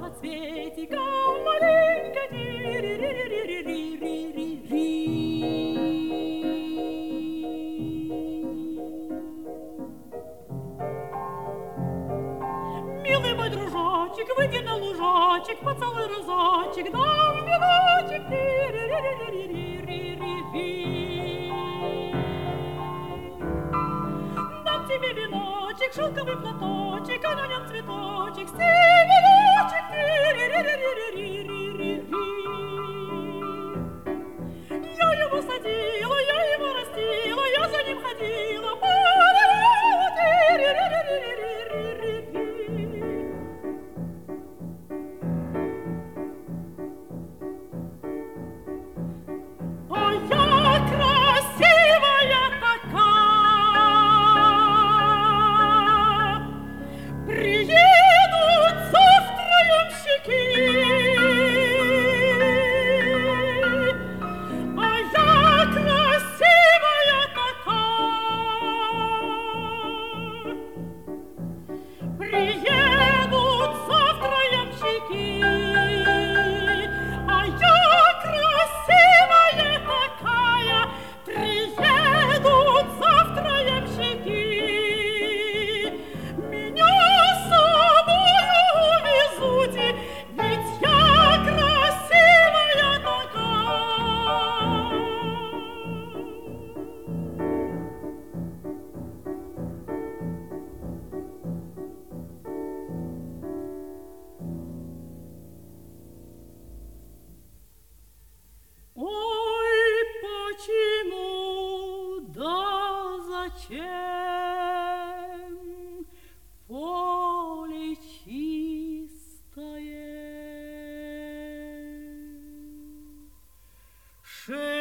самоцветиком маленько Милый мой дружочек, выйди на лужочек, поцелуй разочек, дам веночек. Дам тебе веночек, шелковый платочек, а на нем цветочек, синячек. Я его садила, я его растила, я за ним ходила, а я красивая такая, приедут завтра ямщики, а я красивая такая, приедут завтра ямщики, а я красивая такая, приедут завтра ямщики, меня с собою увезут, ведь я красивая такая. Ой, почему, да зачем поле чистое?